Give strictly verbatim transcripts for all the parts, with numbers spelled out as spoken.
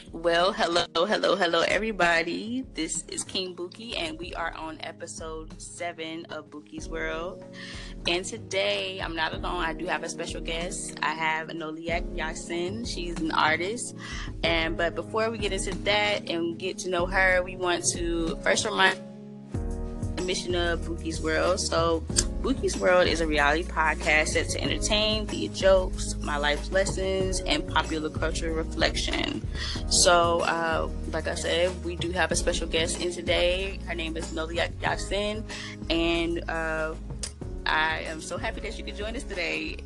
Well, hello, hello, hello, everybody. This is King Buki, and we are on episode seven of Buki's World. And today, I'm not alone. I do have a special guest. I have Noliak Yasin. She's an artist. And but before we get into that and get to know her, we want to first remind the mission of Buki's World. So, Buki's World is a reality podcast set to entertain, via jokes, my life lessons, and popular culture reflection. So, uh, like I said, we do have a special guest in today. Her name is Noliak Yasin, and uh, I am so happy that you could join us today.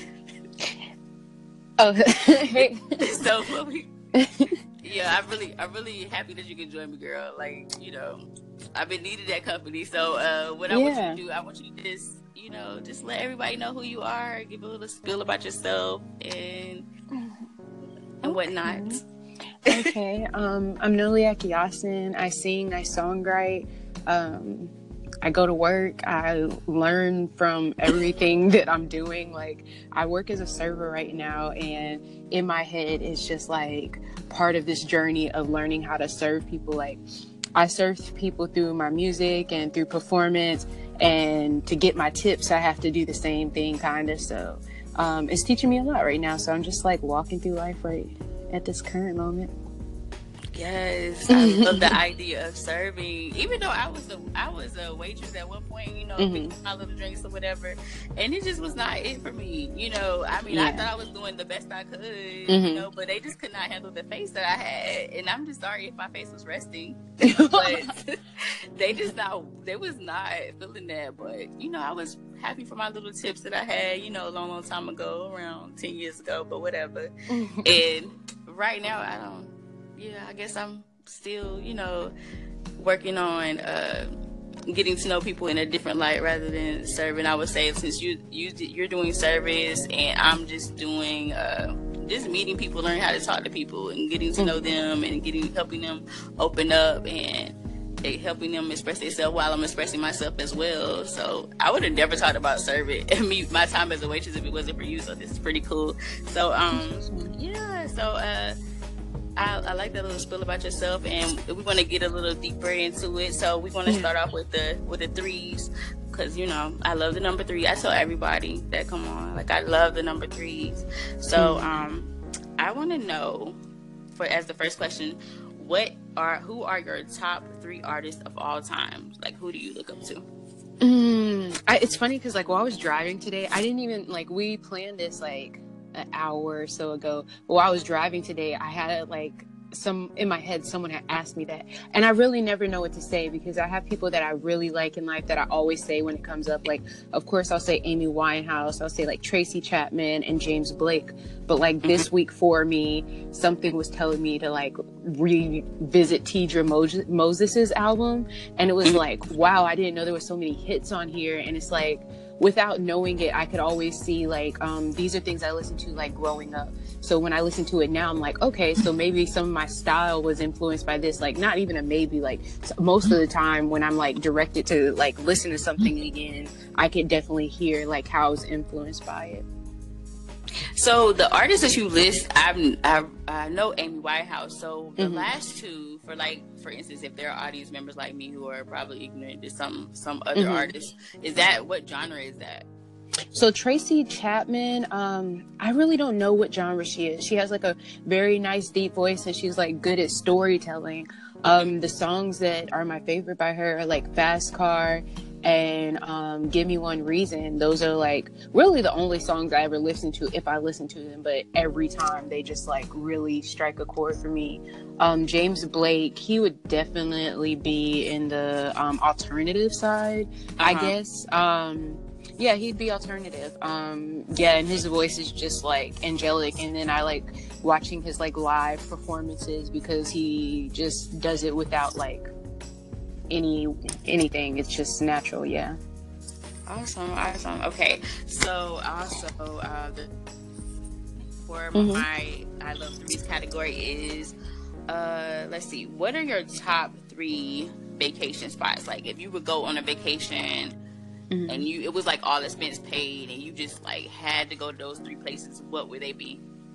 Oh, hey. So, what we, yeah, I'm really, I'm really happy that you can join me, girl. Like, you know, I've been needing that company. So, uh, what I Yeah. want you to do, I want you to just, you know, just let everybody know who you are, give a little spiel about yourself, and and whatnot. Okay. Um, I'm Noliak Yasin. I sing, I songwrite. Um, I go to work. I learn from everything that I'm doing. Like, I work as a server right now, and in my head, it's just like part of this journey of learning how to serve people. Like, I serve people through my music and through performance, and to get my tips, I have to do the same thing, kind of. So um, it's teaching me a lot right now. So I'm just like walking through life right at this current moment. Yes, I love the idea of serving. Even though I was a I was a waitress at one point, you know, Mhm. picking my little drinks or whatever, and it just was not it for me. You know, I mean, I Yeah. thought I was doing the best I could, you Mhm. know, but they just could not handle the face that I had, and I'm just sorry if my face was resting, but they just not they was not feeling that. But you know, I was happy for my little tips that I had, you know, a long, long time ago, around ten years ago, but whatever. And right now, I don't. Yeah, I guess I'm still, you know, working on uh, getting to know people in a different light rather than serving. I would say since you you you're doing service and I'm just doing uh, just meeting people, learning how to talk to people and getting to know them and getting helping them open up and they helping them express themselves while I'm expressing myself as well. So I would have never talked about serving and me my time as a waitress if it wasn't for you. So this is pretty cool. So um yeah, so uh. I, I like that little spiel about yourself, and we want to get a little deeper into it. So we want to start off with the with the threes, because you know I love the number three. I tell everybody that come on, like I love the number threes. So um, I want to know, for as the first question, what are who are your top three artists of all time? Like who do you look up to? Mm, I, it's funny because like while I was driving today, I didn't even like we planned this like an hour or so ago. But while I was driving today, I had like some in my head. Someone had asked me that, and I really never know what to say because I have people that I really like in life that I always say when it comes up. Like, of course, I'll say Amy Winehouse. I'll say like Tracy Chapman and James Blake. But like mm-hmm. this week for me, something was telling me to like revisit Tidra Mo- Moses's album, and it was mm-hmm. like, wow, I didn't know there were so many hits on here, and it's like, without knowing it, I could always see like um, these are things I listened to like growing up. So when I listen to it now, I'm like, okay, so maybe some of my style was influenced by this. Like, not even a maybe. Like most of the time when I'm like directed to like listen to something again, I could definitely hear like how I was influenced by it. So the artists that you list, I've, I I know Amy Winehouse. So the mm-hmm. last two, for like, for instance, if there are audience members like me who are probably ignorant to some some other mm-hmm. artists, is that what genre is that? So Tracy Chapman, um, I really don't know what genre she is. She has like a very nice deep voice and she's like good at storytelling. Um, the songs that are my favorite by her are like Fast Car and um, Give Me One Reason. Those are like really the only songs I ever listen to if I listen to them, but every time they just like really strike a chord for me. Um, James Blake, he would definitely be in the um, alternative side, uh-huh. I guess. Um, yeah, he'd be alternative. Um, yeah, and his voice is just like angelic. And then I like watching his like live performances because he just does it without like any anything. It's just natural. Yeah. Awesome, awesome. Okay, so also uh, the for Mhm. my I love threes category is uh let's see, what are your top three vacation spots? Like if you would go on a vacation mm-hmm. and you it was like all expense paid and you just like had to go to those three places, what would they be?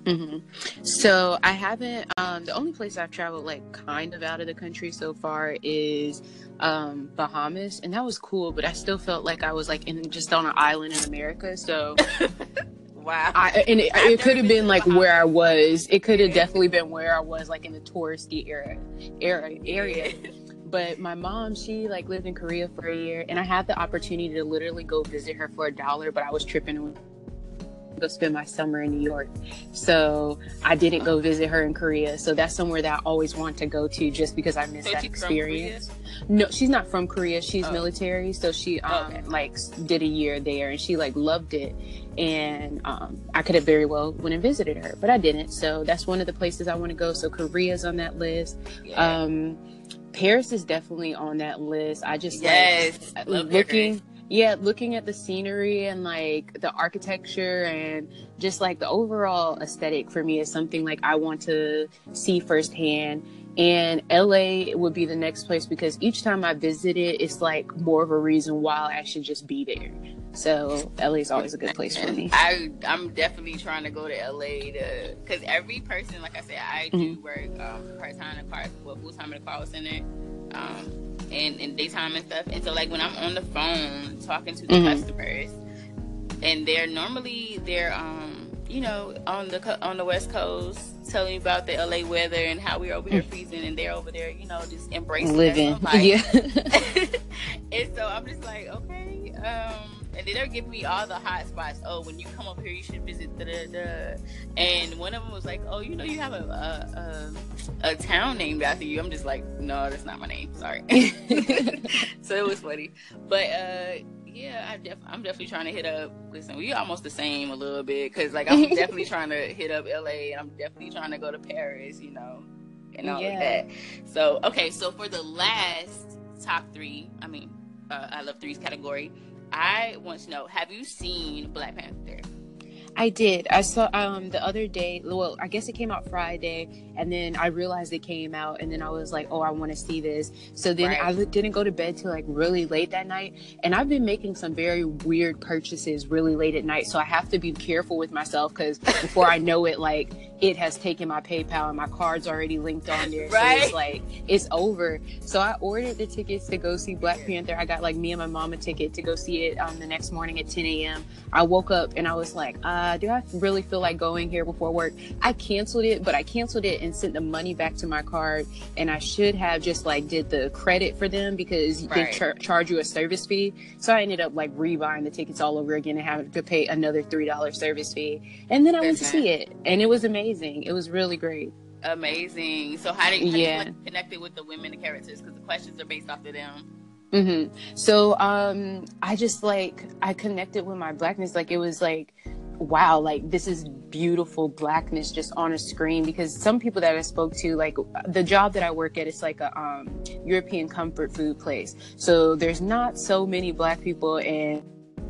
Mm-hmm. So I haven't. Um, the only place I've traveled like kind of out of the country so far is um, Bahamas, and that was cool. But I still felt like I was like in just on an island in America. So wow. I and it, it could have been like Bahamas. where I was. It could have definitely been where I was, like in the touristy era, era area. But my mom, she like lived in Korea for a year, and I had the opportunity to literally go visit her for a dollar, but I was tripping go spend my summer in New York, so I didn't go visit her in Korea. So that's somewhere that I always want to go to, just because I missed So that she's experience. No, she's not from Korea. She's Oh. military, so she um Okay. like did a year there, and she like loved it. And um I could have very well went and visited her, but I didn't. So that's one of the places I want to go. So Korea's on that list. Yeah. Um, Paris is definitely on that list. I just Yes. like Love looking. Yeah, looking at the scenery and like the architecture and just like the overall aesthetic for me is something like I want to see firsthand. And L A would be the next place, because each time I visit it, it's like more of a reason why I should just be there. So L A is always a good place for me. I I'm definitely trying to go to L A to, because every person, like I said, I do Mhm. work um, part time in the car, well, full time in the car center, um, and in daytime and stuff. And so like when I'm on the phone talking to the Mhm. customers, and they're normally they're um you know on the co- on the West Coast telling me about the L A weather and how we're over here freezing, and they're over there, you know, just embracing Living, their life. yeah. And so I'm just like, okay, um, and then they're giving me all the hot spots. Oh, when you come up here, you should visit da da da. And one of them was like, oh, you know, you have a a, a, a town named after you. I'm just like, no, that's not my name. Sorry. So it was funny, but uh, yeah, I def- I'm definitely trying to hit up. Listen, we almost the same a little bit, because like I'm definitely trying to hit up L A, and I'm definitely trying to go to Paris, you know, and all Yeah. of that. So okay, so for the last top three, I mean, uh, I love threes category, I want to know: have you seen Black Panther? I did. I saw um the other day. Well, I guess it came out Friday, and then I realized it came out, and then I was like, "Oh, I want to see this." So then Right. I li- didn't go to bed till like really late that night, and I've been making some very weird purchases really late at night. So I have to be careful with myself, because before I know it, like it has taken my PayPal and my card's already linked on there. Right. So it's like it's over. So I ordered the tickets to go see Black Panther. I got like me and my mom a ticket to go see it um the next morning at ten a.m. I woke up and I was like, uh, do I really feel like going here before work? I canceled it, but I canceled it and sent the money back to my card. And I should have just like did the credit for them, because they Right. char- charge you a service fee. So I ended up like rebuying the tickets all over again and having to pay another three dollars service fee. And then I went to Listen. see it, and it was amazing. It was really great. Amazing. So how did how Yeah. do you like connected with the women, the characters? Because the questions are based off of them. hmm So um, I just like I connected with my blackness. Like it was like, wow, like this is beautiful blackness just on a screen. Because some people that I spoke to, like the job that I work at, it's like a um, European comfort food place. So there's not so many black people, and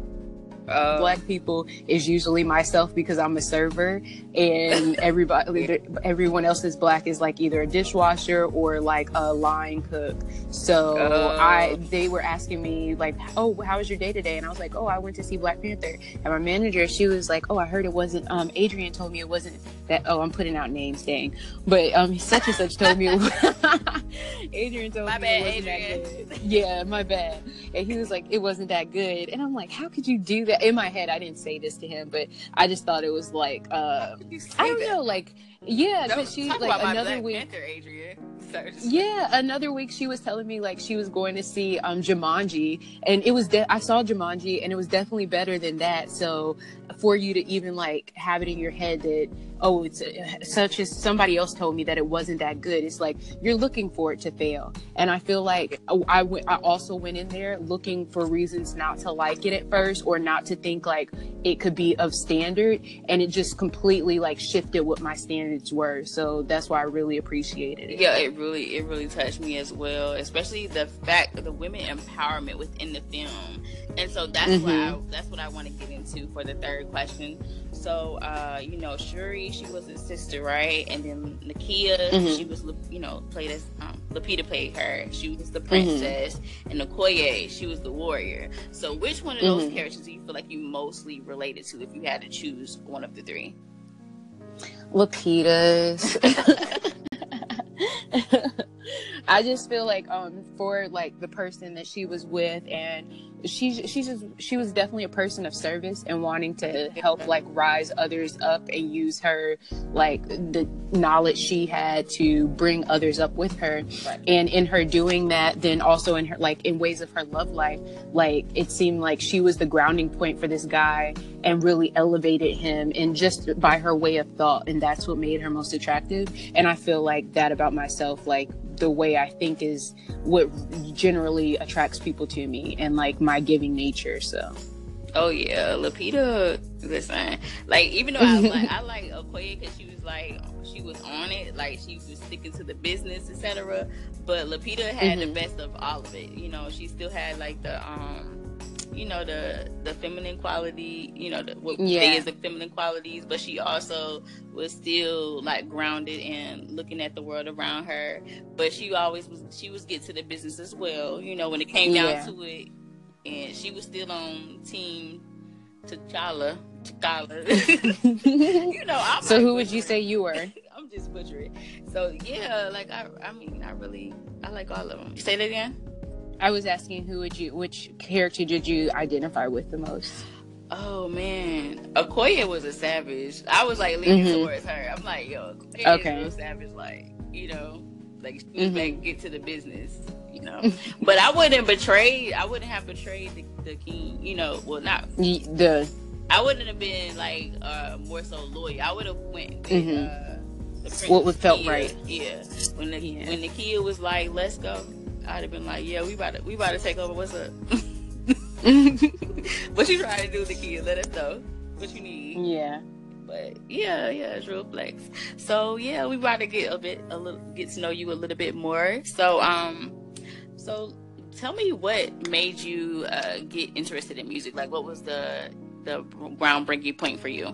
Uh, black people is usually myself, because I'm a server, and everybody, everyone else is black is like either a dishwasher or like a line cook. So Oh. I, they were asking me like, oh, how was your day today? And I was like, oh, I went to see Black Panther. And my manager, she was like, oh, I heard it wasn't, um, Adrian told me it wasn't that, oh, I'm putting out names, dang. But um, such and such told me, it was, Adrian told My me bad, it wasn't Adrian. that good. Yeah, my bad. And he was like, it wasn't that good. And I'm like, how could you do that? In my head, I didn't say this to him, but I just thought it was like, uh, You say I don't that. know, like, yeah, Don't because she, talk like, about my another Black week. Panther, Adrian. Sorry. Yeah, another week she was telling me like she was going to see um Jumanji, and it was de- I saw Jumanji, and it was definitely better than that. So for you to even like have it in your head that, oh, it's uh, such as somebody else told me that it wasn't that good, it's like you're looking for it to fail. And I feel like I went I also went in there looking for reasons not to like it at first, or not to think like it could be of standard, and it just completely like shifted what my standards were. So that's why I really appreciated it. Yeah, it really, it really touched me as well, especially the fact of the women empowerment within the film. And so that's Mhm. what I, that's what I want to get into for the third question. So, uh, you know, Shuri, she was his sister, right? And then Nakia, Mhm. she was, you know, played as um, Lupita played her. She was the princess, and Okoye, she was the warrior. So, which one of those Mhm. characters do you feel like you mostly related to if you had to choose one of the three? Lapidas. I just feel like um for like the person that she was with, and she she's just she was definitely a person of service and wanting to help like rise others up and use her like the knowledge she had to bring others up with her. Right. And in her doing that, then also in her like in ways of her love life, like it seemed like she was the grounding point for this guy and really elevated him, and just by her way of thought, and that's what made her most attractive. And I feel like that about myself, like the way I think is what generally attracts people to me, and like my giving nature. So oh yeah, Lupita, listen, like even though I like I like Okoye because she was like she was on it, like she was sticking to the business, etc. But Lupita had mm-hmm. the best of all of it. You know, she still had like the um you know, the the feminine quality, you know, the, what yeah. is the feminine qualities, but she also was still like grounded and looking at the world around her. But she always was, she was get to the business as well, you know, when it came down yeah. to it. And she was still on team T'Challa. T'Challa. You know, I'm so like, who would you say you were? I'm just butchering. So yeah, like I, I mean, I really, I like all of them. Say that again. I was asking who would you, which character did you identify with the most? Oh man, Okoye was a savage. I was like leaning mm-hmm. towards her. I'm like, yo, Okoye okay. is real savage. Like, you know, like she was mm-hmm. like get to the business, you know. But I wouldn't betray. I wouldn't have betrayed the, the king. You know, well not the. I wouldn't have been like uh, more so loyal. I would have went. With, mm-hmm. uh, the what was felt right? Yeah, when the yeah. when the kid was like, let's go. I'd have been like, yeah, we about to, we about to take over. What's up? What you trying to do, the kid? Let us know what you need. Yeah. But yeah, yeah, it's real flex. So yeah, we about to get a bit, a little, get to know you a little bit more. So um, so tell me what made you uh, get interested in music. Like, what was the the groundbreaking point for you?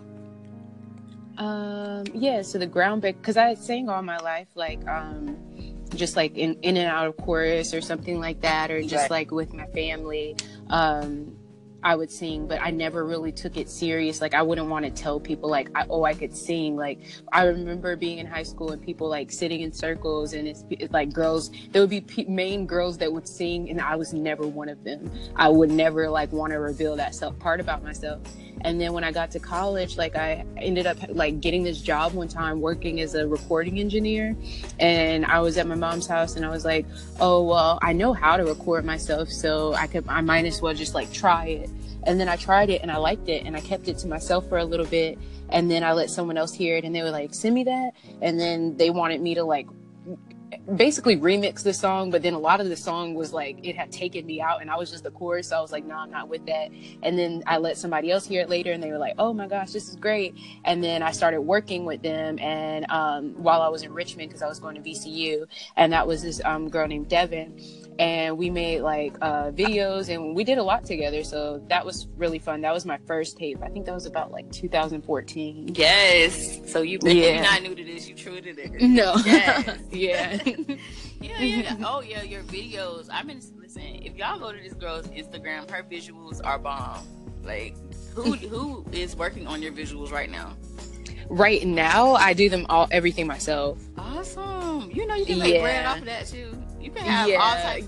Um, yeah. So the groundbreak, because I sang all my life, like um. just like in, in and out of chorus or something like that, or just right. like with my family, um, I would sing, but I never really took it serious. Like I wouldn't want to tell people like, I, oh, I could sing. Like I remember being in high school and people like sitting in circles, and it's, it's like girls, there would be p- main girls that would sing, and I was never one of them. I would never like want to reveal that self part about myself. And then when I got to college, like I ended up like getting this job one time working as a recording engineer. And I was at my mom's house and I was like, oh, well, I know how to record myself. So I could, I might as well just like try it. And then I tried it and I liked it, and I kept it to myself for a little bit. And then I let someone else hear it, and they were like, send me that. And then they wanted me to like basically remix the song, but then a lot of the song was like it had taken me out and I was just the chorus, so I was like, no, I'm not with that. And then I let somebody else hear it later and they were like, oh my gosh, this is great. And then I started working with them, and um while I was in Richmond, because I was going to V C U, and that was this um girl named Devin, and we made like uh videos and we did a lot together. So that was really fun. That was my first tape. I think that was about like two thousand fourteen. Yes. So you yeah. you're not new to this, you true to this. No. Yes. Yeah. yeah, yeah. Oh yeah, your videos. I mean, listen, if y'all go to this girl's Instagram, her visuals are bomb. Like who who is working on your visuals right now? Right now I do them all everything myself. Awesome. You know you can make yeah. bread off of that too. You can have yeah. all types of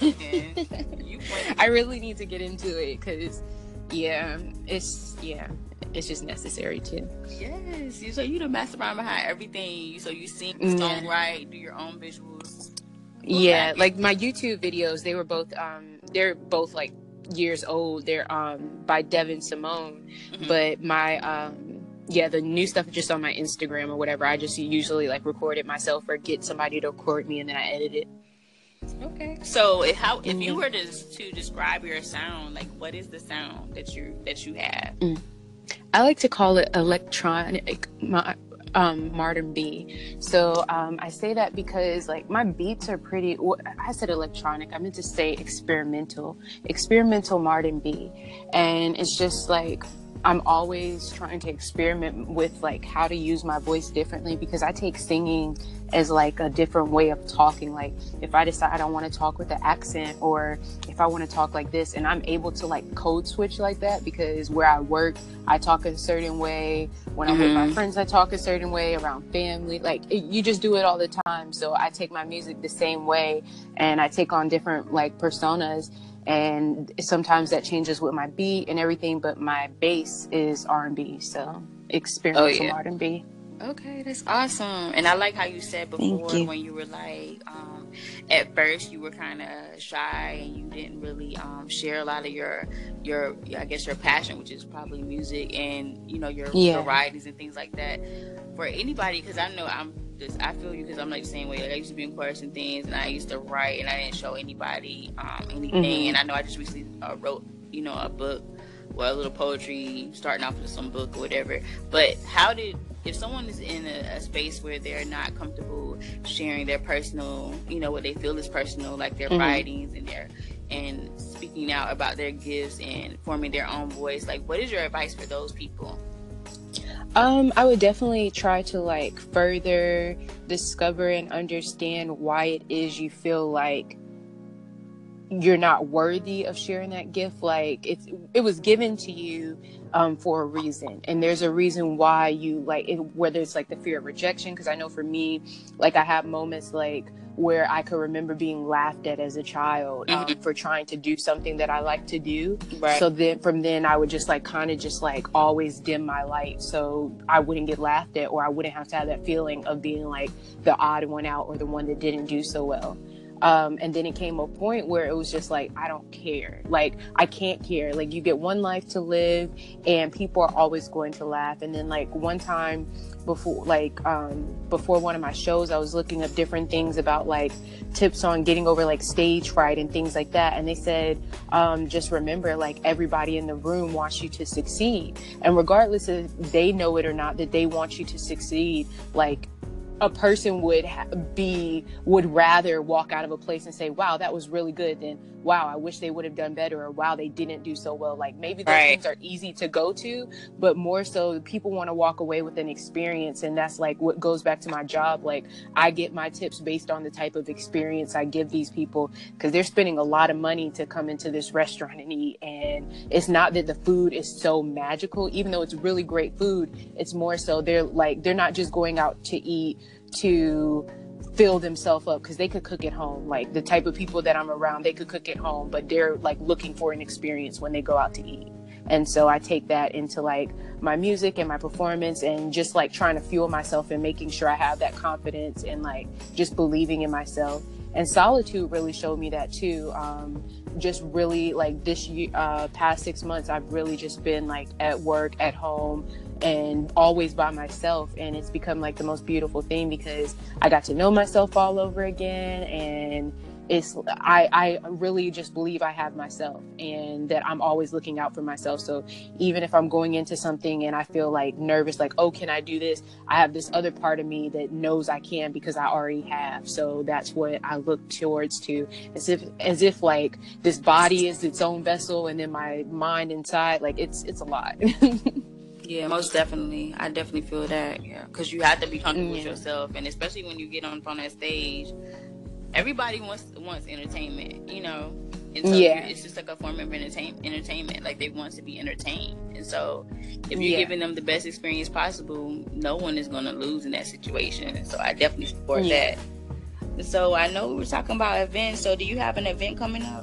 income. you I really need to get into it because, yeah, it's yeah, it's just necessary too. Yes, so you the mastermind behind everything. So you sing, yeah. songwrite, do your own visuals. Yeah, like my YouTube videos, they were both um, they're both like years old. They're um by Devin Simone, mm-hmm. but my um. Yeah, the new stuff is just on my Instagram or whatever. I just usually like record it myself or get somebody to record me and then I edit it. Okay. So if how if you were to to describe your sound, like what is the sound that you that you have? Mm. I like to call it electronic um modern B. So um I say that because like my beats are pretty, I said electronic, I meant to say experimental experimental modern B. And it's just like I'm always trying to experiment with like how to use my voice differently, because I take singing as like a different way of talking. Like if I decide I want to talk with an accent, or if I want to talk like this, and I'm able to like code switch like that, because where I work, I talk a certain way. When I'm mm-hmm. with my friends, I talk a certain way. Around family, like it, you just do it all the time. So I take my music the same way, and I take on different like personas. And sometimes that changes with my beat and everything, but my base is R and B, so experimental oh, yeah. R and B. Okay, that's awesome. And I like how you said before you. when you were like, um, at first you were kind of shy and you didn't really um, share a lot of your, your, I guess your passion, which is probably music, and you know your yeah. varieties and things like that. For anybody, because I know I'm just, I feel you, because I'm like the same way. Like I used to be in chorus and things, and I used to write, and I didn't show anybody um, anything. Mm-hmm. And I know I just recently uh, wrote, you know, a book, well, a little poetry, starting off with some book or whatever. But how did, if someone is in a, a space where they're not comfortable sharing their personal, you know, what they feel is personal, like their mm-hmm. writings and their, and speaking out about their gifts and forming their own voice, like what is your advice for those people? Um, I would definitely try to like further discover and understand why it is you feel like you're not worthy of sharing that gift. Like it's, it was given to you um, for a reason, and there's a reason why you like it, whether it's like the fear of rejection. Because I know for me, like I have moments like where I could remember being laughed at as a child um, mm-hmm. for trying to do something that I like to do. Right. So then from then I would just like kind of just like always dim my light so I wouldn't get laughed at, or I wouldn't have to have that feeling of being like the odd one out or the one that didn't do so well. Um, and then it came a point where it was just like, I don't care. Like, I can't care. Like, you get one life to live and people are always going to laugh. And then like one time before, like, um, before one of my shows, I was looking up different things about like tips on getting over like stage fright and things like that. And they said, um, just remember, like everybody in the room wants you to succeed. And regardless if they know it or not, that they want you to succeed, like, a person would ha- be would rather walk out of a place and say, wow, that was really good, than wow, I wish they would have done better, or wow, they didn't do so well. Like maybe those right. things are easy to go to, but more so people want to walk away with an experience. And that's like what goes back to my job. Like I get my tips based on the type of experience I give these people, because they're spending a lot of money to come into this restaurant and eat. And it's not that the food is so magical, even though it's really great food. It's more so they're like, they're not just going out to eat to fill themselves up, because they could cook at home. Like the type of people that I'm around, they could cook at home, but they're like looking for an experience when they go out to eat. And so I take that into like my music and my performance, and just like trying to fuel myself and making sure I have that confidence and like just believing in myself. And Solitude really showed me that too. Um, just really like this year, uh, past six months, I've really just been like at work, at home, and always by myself. And it's become like the most beautiful thing, because I got to know myself all over again. And it's, I, I really just believe I have myself, and that I'm always looking out for myself. So even if I'm going into something and I feel like nervous, like, oh, can I do this? I have this other part of me that knows I can, because I already have. So that's what I look towards to, as if, as if like this body is its own vessel, and then my mind inside, like it's, it's a lot. Yeah, most definitely. I definitely feel that. Yeah, because you have to be comfortable yeah. with yourself, and especially when you get on on that stage, everybody wants wants entertainment, you know. And so yeah, it's just like a form of entertain entertainment. Like they want to be entertained, and so if you're yeah. giving them the best experience possible, no one is going to lose in that situation. So I definitely support yeah. that. And so I know we were talking about events. So do you have an event coming up?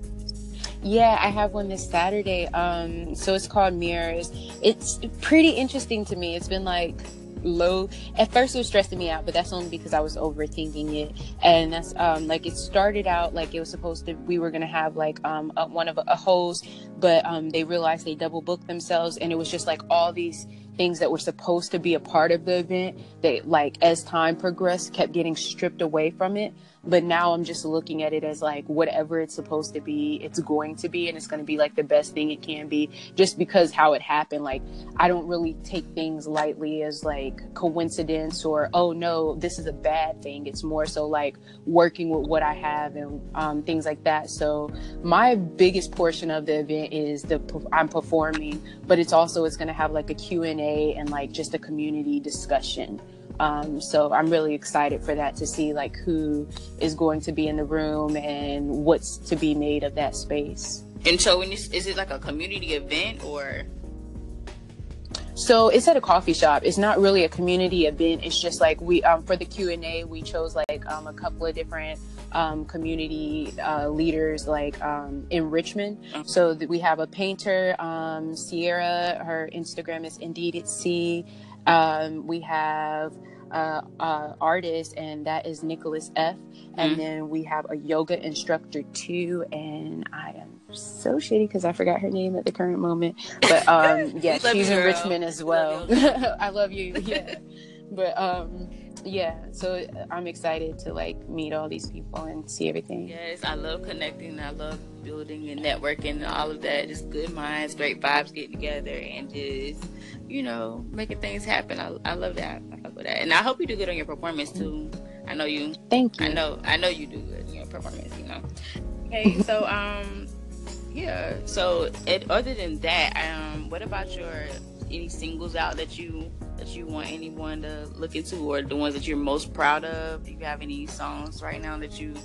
Yeah, I have one this Saturday. Um, so it's called Mirrors. It's pretty interesting to me. It's been like low. At first it was stressing me out, but that's only because I was overthinking it. And that's um, like it started out like it was supposed to, we were going to have like um, a, one of a, a host, but um, they realized they double booked themselves. And it was just like all these things that were supposed to be a part of the event, that like as time progressed kept getting stripped away from it. But now I'm just looking at it as like whatever it's supposed to be, it's going to be, and it's going to be like the best thing it can be, just because how it happened. Like, I don't really take things lightly as like coincidence or, oh no, this is a bad thing. It's more so like working with what I have and um, things like that. So my biggest portion of the event is the I'm performing, but it's also it's going to have like a Q and A and like just a community discussion. Um, so I'm really excited for that, to see like who is going to be in the room and what's to be made of that space. And so when you, is it like a community event or? So it's at a coffee shop. It's not really a community event. It's just like we, um, for the Q and A, we chose like um, a couple of different um, community uh, leaders like um, in Richmond. Mm-hmm. So that we have a painter, um, Sierra, her Instagram is Indeed It's C. Um, we have uh, uh, artist, and that is Nicholas F. And mm-hmm. then we have a yoga instructor too, and I am so shitty because I forgot her name at the current moment. But um, yeah, she's in Richmond as well. I love you. Yeah, but um, yeah. So I'm excited to like meet all these people and see everything. Yes, I love connecting. I love building and networking and all of that. Just good minds, great vibes, getting together and just, you know, making things happen. I, I love that. I love that. And I hope you do good on your performance too. I know you. Thank you. I know. I know you do good in your performance. You know. Okay. So um, yeah. So it, other than that, um, what about your any singles out that you that you want anyone to look into, or the ones that you're most proud of? Do you have any songs right now that you?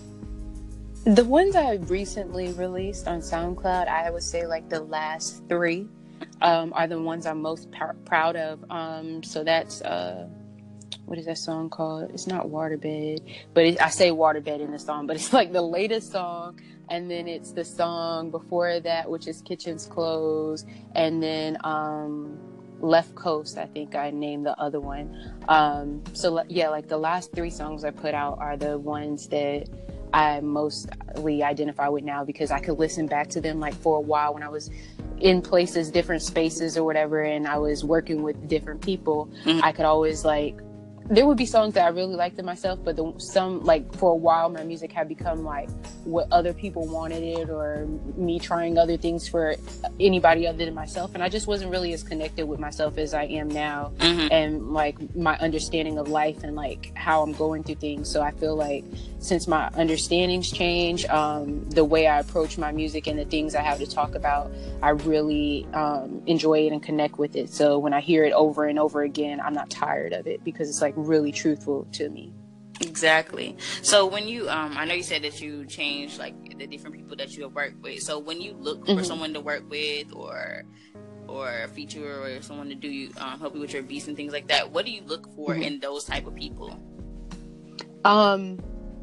The ones I recently released on SoundCloud, I would say like the last three um, are the ones I'm most pr- proud of. Um, so that's, uh, what is that song called? It's not Waterbed, but it, I say Waterbed in the song, but it's like the latest song. And then it's the song before that, which is Kitchen's Closed. And then um, Left Coast, I think I named the other one. Um, so yeah, like the last three songs I put out are the ones that I mostly identify with now, because I could listen back to them like for a while when I was in places, different spaces or whatever, and I was working with different people. Mm-hmm. I could always like, there would be songs that I really liked in myself, but the, some like for a while my music had become like what other people wanted it, or me trying other things for anybody other than myself, and I just wasn't really as connected with myself as I am now. Mm-hmm. And like my understanding of life and like how I'm going through things. So I feel like since my understandings change, um, the way I approach my music and the things I have to talk about, I really um, enjoy it and connect with it. So when I hear it over and over again, I'm not tired of it, because it's like really truthful to me. Exactly. So when you, um, I know you said that you changed like the different people that you have worked with. So when you look for mm-hmm. someone to work with, or or a feature, or someone to do you um, help you with your beats and things like that, what do you look for mm-hmm. in those type of people? Um.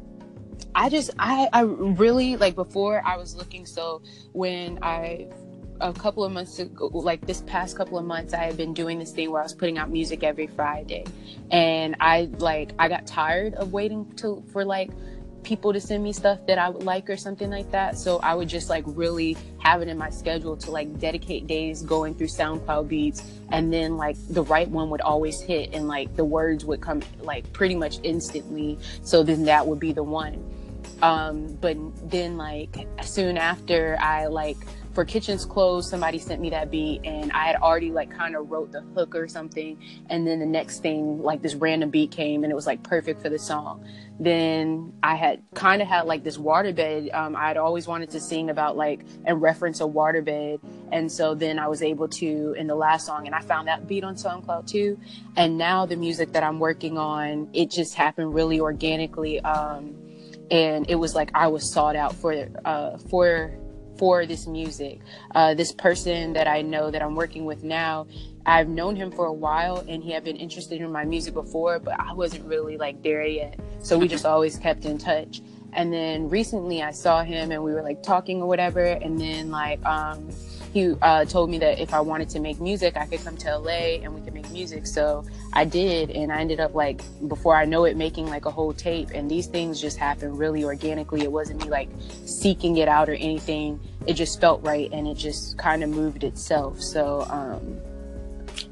I just, I, I really, like before I was looking, so when I, a couple of months ago, like this past couple of months, I had been doing this thing where I was putting out music every Friday. And I, like, I got tired of waiting to, for like people to send me stuff that I would like or something like that. So I would just like really have it in my schedule to like dedicate days going through SoundCloud beats, and then like the right one would always hit, and like the words would come like pretty much instantly. So then that would be the one. Um, but then like soon after, I like for Kitchen's Closed, somebody sent me that beat, and I had already like kind of wrote the hook or something. And then the next thing, like this random beat came, and it was like perfect for the song. Then I had kind of had like this waterbed. Um, I had always wanted to sing about like and reference a waterbed. And so then I was able to in the last song, and I found that beat on SoundCloud too. And now the music that I'm working on, it just happened really organically. Um, and it was like I was sought out for uh, for for this music. Uh, this person that I know that I'm working with now, I've known him for a while, and he had been interested in my music before, but I wasn't really like there yet. So we just always kept in touch. And then recently I saw him, and we were like talking or whatever. And then like um, he uh, told me that if I wanted to make music, I could come to L A and we could make music. So I did, and I ended up like, before I know it, making like a whole tape. And these things just happened really organically. It wasn't me like seeking it out or anything. It just felt right, and it just kind of moved itself. So um,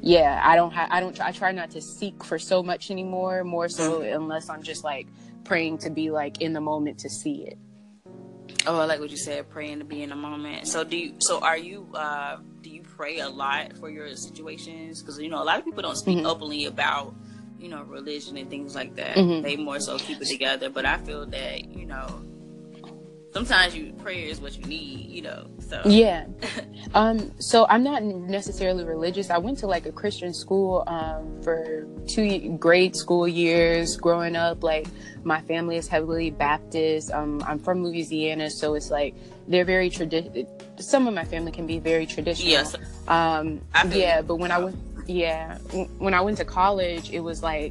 yeah, I don't have, I don't, I try not to seek for so much anymore, more so Mm-hmm. unless I'm just like praying to be like in the moment to see it. Oh, I like what you said, praying to be in the moment. So do you, so are you, uh, do you pray a lot for your situations? Because, you know, a lot of people don't speak Mm-hmm. openly about, you know, religion and things like that. Mm-hmm. They more so keep it together. But I feel that, you know, sometimes you prayer is what you need, you know. So yeah. Um, so I'm not necessarily religious. I went to like a Christian school um, for two grade school years growing up. Like my family is heavily Baptist. Um, I'm from Louisiana, so it's like they're very traditional. Some of my family can be very traditional. Yes. Um, I feel yeah, you. but when I went, yeah, when I went to college, it was like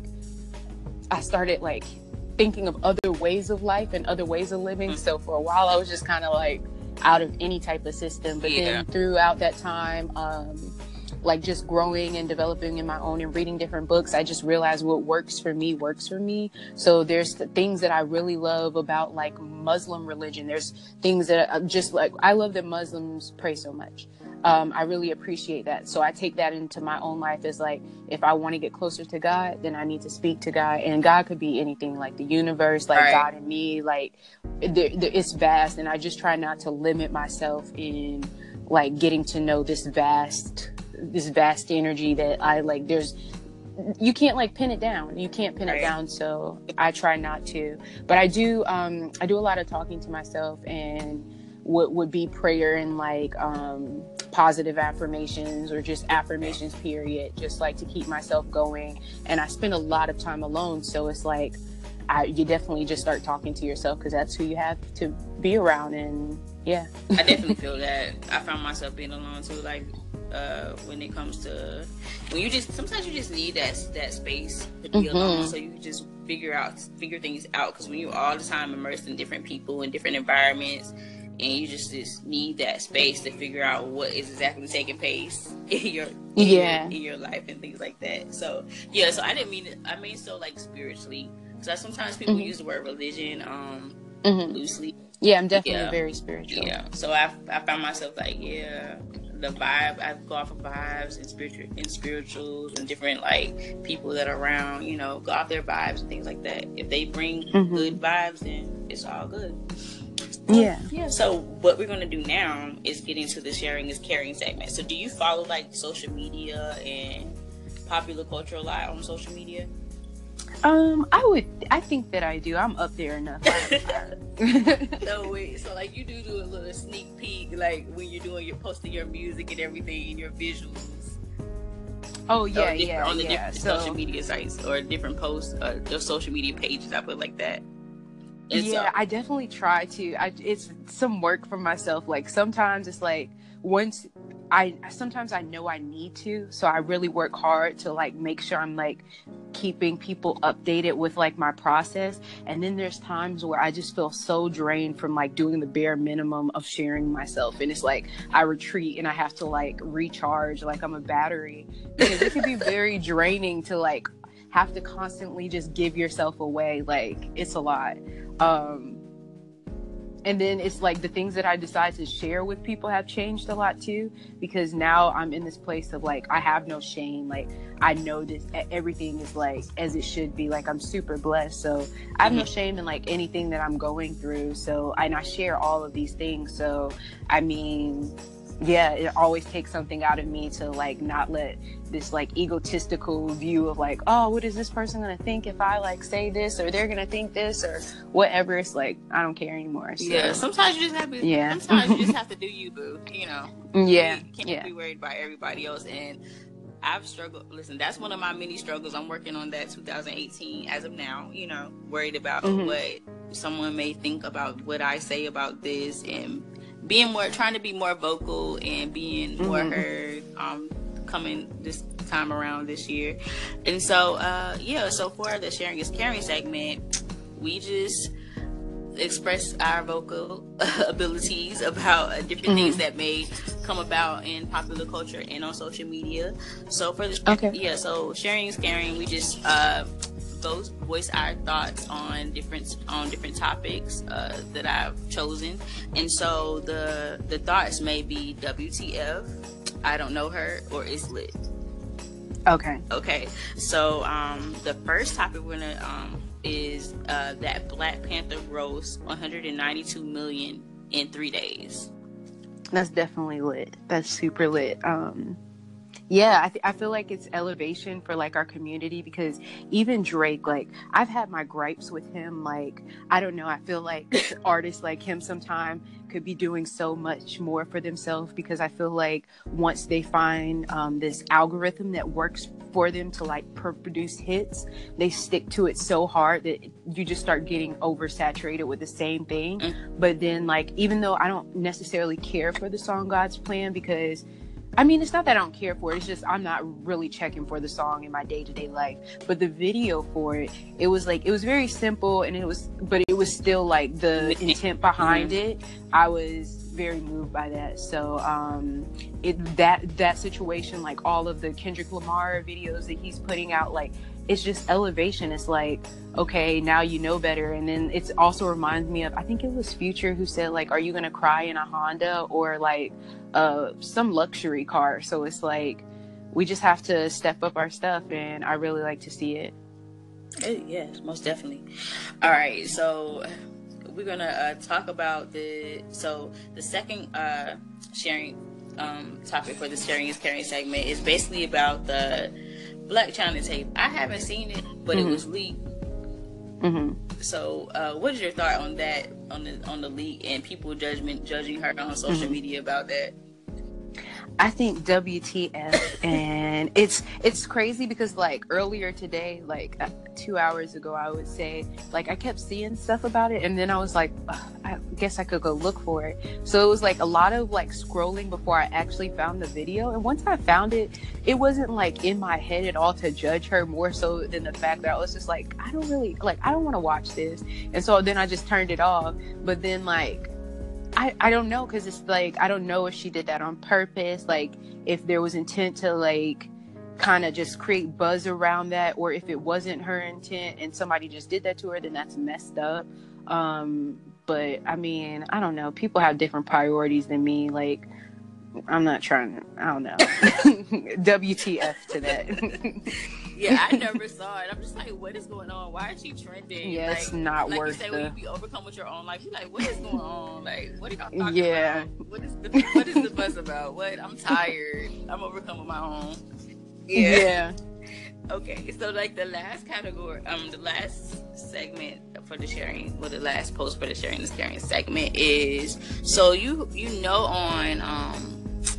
I started like thinking of other ways of life and other ways of living. Mm-hmm. So for a while, I was just kind of like out of any type of system. But Yeah. then throughout that time, um, like just growing and developing in my own and reading different books, I just realized what works for me works for me. So there's the things that I really love about like Muslim religion. There's things that I just like, I love that Muslims pray so much. Um, I really appreciate that. So I take that into my own life as like, if I want to get closer to God, then I need to speak to God. And God could be anything, like the universe, like Right. God and me, like there, there, it's vast. And I just try not to limit myself in like getting to know this vast, this vast energy that I like. There's, you can't like pin it down. You can't pin Right. it down. So I try not to, but I do, um, I do a lot of talking to myself, and what would be prayer and like, um, positive affirmations or just affirmations period, just like to keep myself going. And I spend a lot of time alone, so it's like I, you definitely just start talking to yourself because that's who you have to be around. And yeah. I definitely feel that. I found myself being alone too, like uh when it comes to when you just sometimes you just need that that space to be Mm-hmm. alone, so you can just figure out figure things out, because when you're all the time immersed in different people and different environments, and you just, just need that space to figure out what is exactly taking place in your in, Yeah. your in your life and things like that. So yeah, so I didn't mean it, I mean so like spiritually, because sometimes people Mm-hmm. use the word religion um Mm-hmm. loosely. Yeah, I'm definitely Yeah. very spiritual. Yeah, so I I found myself like, yeah, the vibe, I go off of vibes and spiritual and spirituals and different like people that are around, you know, go off their vibes and things like that. If they bring Mhm. good vibes, then it's all good. Yeah. Yeah. So what we're gonna do now is get into the sharing is caring segment. So do you follow like social media and popular culture a lot on social media? Um, I would, I think that I do. I'm up there enough. No, wait. So like you do do a little sneak peek, like when you're doing your posting your music and everything and your visuals. Oh yeah, Or different- yeah, on the yeah. different So social media sites or different posts, uh, their social media pages. I put like that. And yeah, so, I definitely try to. I, it's some work for myself. Like sometimes it's like once I sometimes I know I need to, so I really work hard to like make sure I'm like keeping people updated with like my process. And then there's times where I just feel so drained from like doing the bare minimum of sharing myself, and it's like I retreat and I have to like recharge like I'm a battery, because it can be very draining to like have to constantly just give yourself away. Like it's a lot. Um, and then it's like the things that I decide to share with people have changed a lot too, because now I'm in this place of like, I have no shame. Like I know this, everything is like as it should be. Like I'm super blessed. So I have no shame in like anything that I'm going through. So, and I share all of these things. So, I mean, yeah, it always takes something out of me to like not let this like egotistical view of like, oh, what is this person gonna think if I like say this, or they're gonna think this or whatever. It's like I don't care anymore. So. yeah, sometimes you just have to. Yeah. Sometimes you just have to do you, boo. You know. Yeah. You can't Yeah. be worried about everybody else. And I've struggled. Listen, that's one of my many struggles. I'm working on that twenty eighteen as of now. You know, worried about Mhm. what someone may think about what I say about this, and being more, trying to be more vocal and being more Mhm. heard. Um, coming this time around this year, and so uh, yeah. So for the sharing is caring segment, we just express our vocal abilities about uh, different Mhm. things that may come about in popular culture and on social media. So for this, Okay. yeah. So sharing is caring. We just uh, those voice our thoughts on different on different topics uh, that I've chosen, and so the the thoughts may be W T F, I don't know her, or it's lit. Okay. Okay, so um, the first topic we're gonna um is uh that Black Panther grossed one hundred ninety-two million in three days. That's definitely lit. That's super lit. Um, yeah, I, th- I feel like it's elevation for like our community, because even Drake, like I've had my gripes with him. Like, I don't know. I feel like artists like him sometime could be doing so much more for themselves, because I feel like once they find um, this algorithm that works for them to like per- produce hits, they stick to it so hard that you just start getting oversaturated with the same thing. Mm. But then like, even though I don't necessarily care for the song God's Plan, because I mean, it's not that I don't care for it. It's just I'm not really checking for the song in my day-to-day life. But the video for it, it was like, it was very simple, and it was, but it was still like the intent behind mm-hmm. it. I was very moved by that. So um, it that that situation, like all of the Kendrick Lamar videos that he's putting out, like it's just elevation. It's like, okay, now you know better. And then it also reminds me of, I think it was Future who said like, are you gonna cry in a Honda or like uh some luxury car? So it's like we just have to step up our stuff, and I really like to see it. Yes, most definitely. All right, so we're gonna uh, talk about the so the second uh sharing um topic for the sharing is caring segment is basically about the Blac Chyna tape. I haven't seen it, but mm-hmm. it was leaked. Mm-hmm. So, uh, what is your thought on that, on the on the leak and people judgment judging her on social mm-hmm. media about that? I think W T F, and it's it's crazy because like earlier today, like uh, two hours ago, I would say like I kept seeing stuff about it, and then I was like, I guess I could go look for it. So it was like a lot of like scrolling before I actually found the video, and once I found it, it wasn't like in my head at all to judge her, more so than the fact that I was just like, I don't really like I don't want to watch this, and so then I just turned it off. But then like. I, I don't know, because it's like I don't know if she did that on purpose, like if there was intent to like kind of just create buzz around that, or if it wasn't her intent and somebody just did that to her, then that's messed up. Um, but I mean, I don't know. People have different priorities than me. Like I'm not trying to, I don't know. W T F to that. Yeah, I never saw it. I'm just like, what is going on? Why is she trending? Yeah, like, it's not like worth you say, the... when you be overcome with your own life, you're like, what is going on? Like, what are y'all talking yeah. about? What is the what is the buzz about? What? I'm tired. I'm overcome with my own. Yeah. yeah. Okay, so like the last category, um, the last segment for the sharing, well, the last post for the sharing is caring segment is, so you you know on um.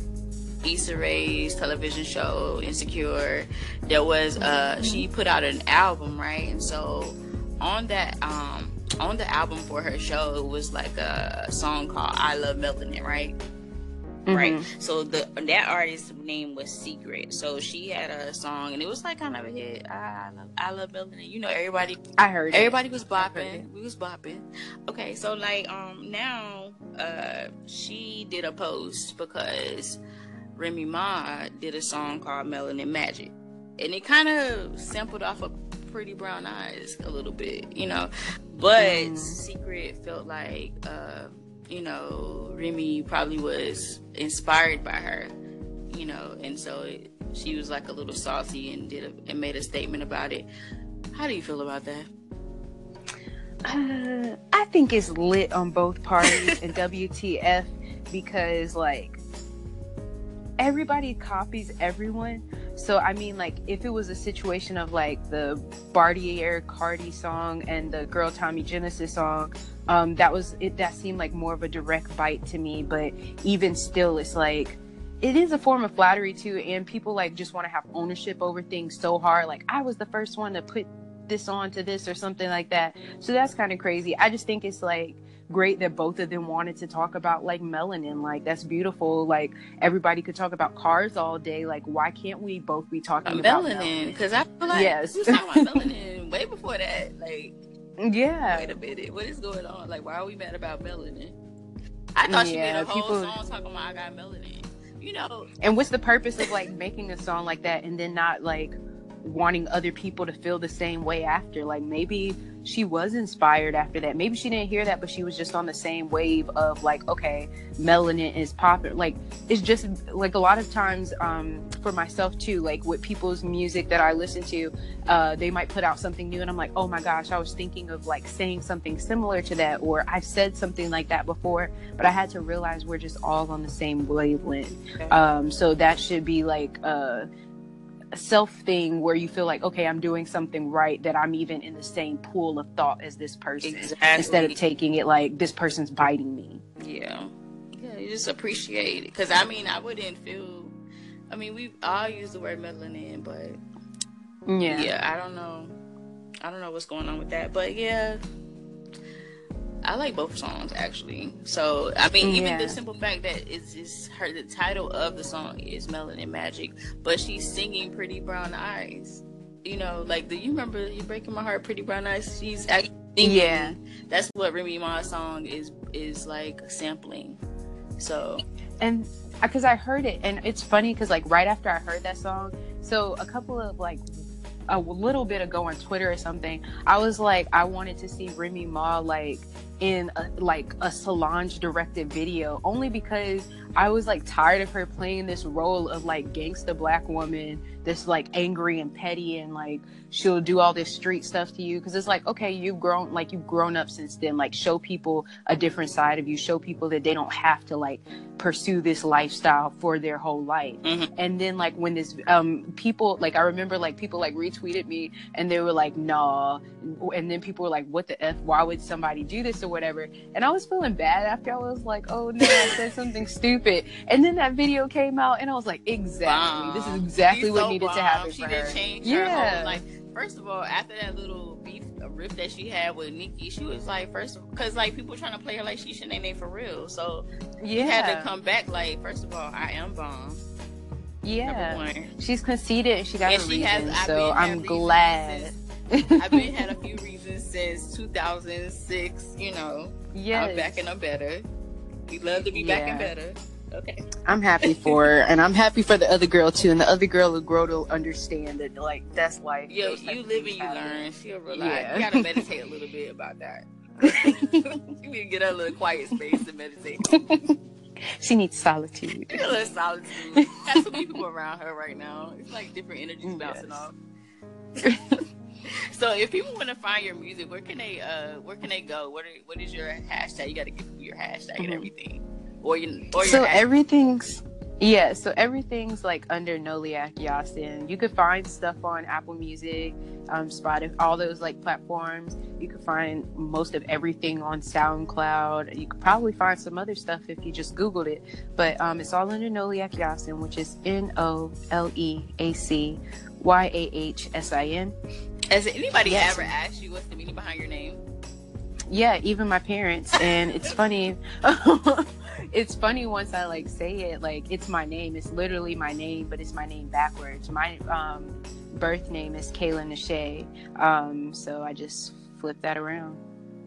Issa Rae's television show Insecure, there was uh she put out an album, right? And so on that um on the album for her show, it was like a song called I Love Melanin, right? Mm-hmm. Right. So the that artist's name was Secret. So she had a song, and it was like kind of a hit. I love I love Melanin. You know, everybody. I heard. Everybody it. was bopping. We was bopping. Okay, so like um now uh she did a post because Remy Ma did a song called Melanin Magic, and it kind of sampled off of Pretty Brown Eyes a little bit, you know, but mm. Secret felt like, uh, you know, Remy probably was inspired by her, you know, and so it, she was like a little salty and did a, and made a statement about it. How do you feel about that? Uh, I think it's lit on both parties and W T F, because like, everybody copies everyone. So I mean, like if it was a situation of like the Bartier Cardi song and the Girl Tommy Genesis song, um that was it that seemed like more of a direct bite to me. But even still, it's like it is a form of flattery too, and people like just want to have ownership over things so hard, like I was the first one to put this on to this or something like that. So that's kind of crazy. I just think it's like great that both of them wanted to talk about like melanin. Like that's beautiful. Like everybody could talk about cars all day. Like why can't we both be talking about melanin? Because I feel like yes. we was talking about melanin way before that. Like yeah. Wait a minute. What is going on? Like why are we mad about melanin? I thought she yeah, made a whole people... song talking about I got melanin. You know. And what's the purpose of like making a song like that and then not like wanting other people to feel the same way after. Like maybe she was inspired after that. Maybe she didn't hear that, but she was just on the same wave of like, okay, melanin is popular. Like it's just like a lot of times um, for myself too, like with people's music that I listen to, uh, they might put out something new and I'm like, oh my gosh, I was thinking of like saying something similar to that, or I've said something like that before, but I had to realize we're just all on the same wavelength. Um, so that should be like uh, a self thing where you feel like, okay, I'm doing something right, that I'm even in the same pool of thought as this person, exactly. Instead of taking it like this person's biting me. Yeah. Yeah, you just appreciate it. Because, I mean, I wouldn't feel, I mean, we all use the word melanin, but yeah. Yeah, I don't know. I don't know what's going on with that. But, yeah, I like both songs, actually. So, I mean, even Yeah. the simple fact that it's, it's her, the title of the song is Melanin Magic, but she's singing Pretty Brown Eyes. You know, like, do you remember You Breaking My Heart, Pretty Brown Eyes? She's actually singing. Yeah. That's what Remy Ma's song is, is like, sampling. So. And because I heard it, and it's funny because, like, right after I heard that song, so a couple of, like, a little bit ago on Twitter or something, I was like, I wanted to see Remy Ma, like, in a, like a Solange directed video, only because I was like tired of her playing this role of like gangsta black woman, this like angry and petty, and like she'll do all this street stuff to you, because it's like, okay, you've grown, like you've grown up since then, like show people a different side of you, show people that they don't have to like pursue this lifestyle for their whole life. Mm-hmm. And then like when this um people, like I remember like people like retweeted me and they were like, nah, and then people were like, what the F, why would somebody do this or whatever, and I was feeling bad after. I was like, oh no, I said something stupid, and then that video came out and I was like, exactly, Bomb. this is exactly She's what so needed bomb. to happen she for did her. change Yeah. her whole life. First of all, after that little beef a riff that she had with Nicki, she was like, first, because like people were trying to play her like she Shanae for real, so Yeah, you had to come back like, first of all, I am bomb. yeah, Number one. she's conceited, she got And a she reason, has- I've so been had I'm reasons glad. since- I've been had a few reasons since two thousand six. You know, Yes. I'm back and I'm better. We love to be back and Yeah. better. Okay. I'm happy for her, and I'm happy for the other girl too, and the other girl will grow to understand that like that's life. Yo, Those type you of live and things you happen. learn. She'll realize. Yeah. You gotta meditate a little bit about that. You need to get her a little quiet space to meditate. She needs solitude. Get a little solitude. Got so many people around her right now. It's like different energies bouncing Yes. off. So if people want to find your music, where can they uh where can they go? What are, what is your hashtag? You got to give them your hashtag Mhm. and everything, or your or your So hashtag. everything's yeah, so everything's like under Noliak Yasin. You could find stuff on Apple Music, um, Spotify, all those like platforms. You could find most of everything on SoundCloud. You could probably find some other stuff if you just Googled it. But um, it's all under Noliak Yasin, which is N O L E A C Y A H S I N. Has anybody Yes. ever asked you what's the meaning behind your name? Yeah, even my parents. And it's funny. It's funny once I like say it, like it's my name. It's literally my name, but it's my name backwards. My um, birth name is Kayla Nashay. Um, so I just flipped that around.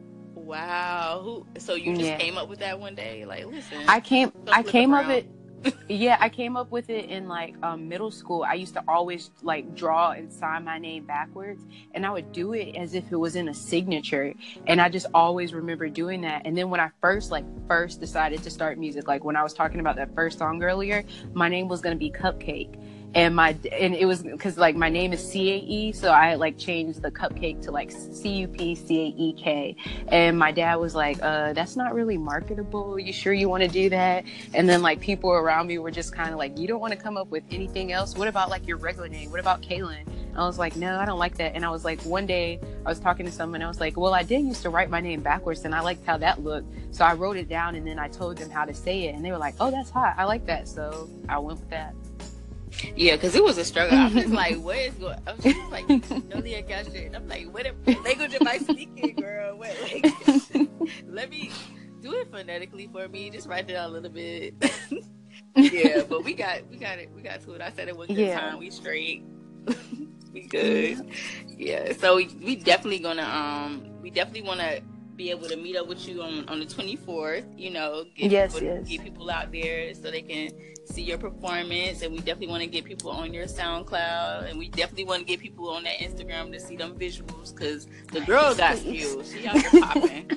Wow. Who? So you just Yeah. came up with that one day? Like, listen. I came, Go I flip came up around. it. Yeah, I came up with it in like um, middle school. I used to always like draw and sign my name backwards, and I would do it as if it was in a signature. And I just always remember doing that. And then when I first like first decided to start music, like when I was talking about that first song earlier, my name was gonna be Cupcake. And my and it was because like my name is C A E, so I like changed the cupcake to like C U P C A E K. And my dad was like, uh, "That's not really marketable. You sure you want to do that?" And then like people around me were just kind of like, "You don't want to come up with anything else? What about like your regular name? What about Kaylin?" And I was like, "No, I don't like that." And I was like, one day I was talking to someone, and I was like, "Well, I did used to write my name backwards, and I liked how that looked, so I wrote it down, and then I told them how to say it, and they were like, 'Oh, that's hot. I like that.' So I went with that." Yeah, because it was a struggle. I'm just like, what is going? I'm just like, Noliak Yasin. And I'm like, what language am I speaking, girl? What language? Let me do it phonetically for me. Just write it out a little bit. Yeah, but we got we got it. We got to it. I said it was good Yeah. time. We straight. We good. Yeah. So we, we definitely gonna um we definitely want to be able to meet up with you on, on the twenty-fourth. You know, get yes, people, yes. get people out there so they can see your performance. And we definitely want to get people on your SoundCloud, and we definitely want to get people on that Instagram to see them visuals, because the girl got skills. She out here popping.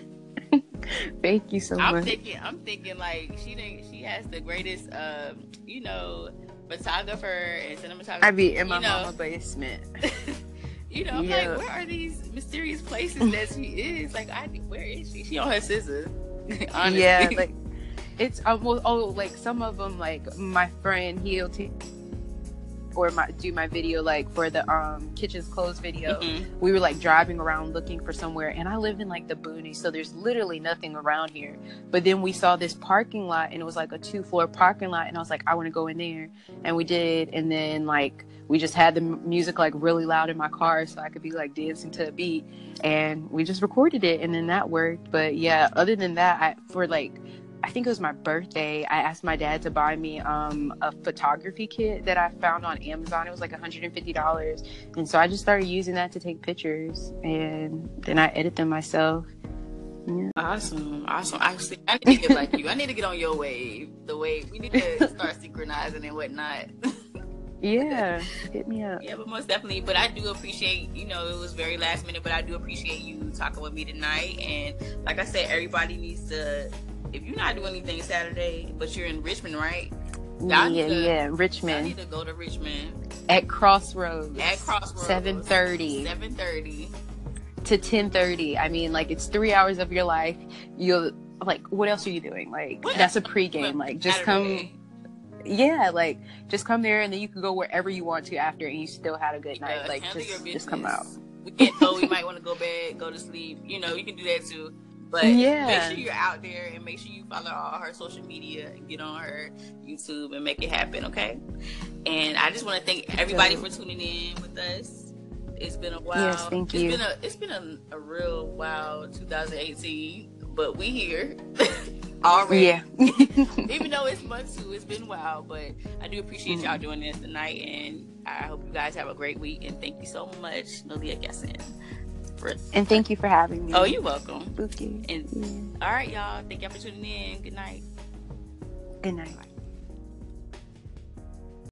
Thank you so I'm much. thinking, I'm thinking like she didn't, she has the greatest, um, you know, photographer and cinematographer. I be in my you know. mama basement. You know, I'm Yeah. like, where are these mysterious places that she is? Like, I where is she? She on her scissors. Honestly. Yeah, like it's almost oh, like some of them, like my friend, he'll take or my do my video like for the um kitchen's closed video. Mm-hmm. We were like driving around looking for somewhere, and I live in like the boonies, so there's literally nothing around here. But then we saw this parking lot, and it was like a two floor parking lot, and I was like, I want to go in there, and we did. And then like we just had the m- music like really loud in my car, so I could be like dancing to a beat, and we just recorded it, and then that worked. But yeah, other than that, I for like I think it was my birthday, I asked my dad to buy me um, a photography kit that I found on Amazon. It was like one hundred fifty dollars. And so I just started using that to take pictures, and then I edit them myself. Yeah. Awesome, awesome. Actually, I need to get like you. I need to get on your wave. The wave. We need to start synchronizing and whatnot. Yeah, hit me up. Yeah, but most definitely. But I do appreciate, you know, it was very last minute, but I do appreciate you talking with me tonight. And like I said, everybody needs to, if you're not doing anything Saturday, but you're in Richmond, right? Yeah, yeah, yeah, I Richmond. need to go to Richmond. At Crossroads. At Crossroads. seven thirty. seven thirty. To ten thirty. I mean, like, it's three hours of your life. You'll, like, what else are you doing? Like, What? that's a pregame. Like, just Saturday. come... Yeah, like just come there, and then you can go wherever you want to after, and you still had a good night. Uh, like handle your just, business. just come out. We get told we might want to go bed, go to sleep. You know, you can do that too. But Yeah. make sure you're out there, and make sure you follow all her social media and get on her YouTube and make it happen, okay? And I just want to thank everybody for tuning in with us. It's been a while. Yes, thank you. It's been a it's been a, a real wild two thousand eighteen, but we here already. Yeah. Even though it's month two, it's been wild, but I do appreciate Mm-hmm. y'all doing this tonight, and I hope you guys have a great week. And thank you so much, Nolia Gesson. For And thank you for having me. oh, you're welcome. Spooky. And Yeah. all right, y'all. Thank y'all for tuning in. Good night. Good night.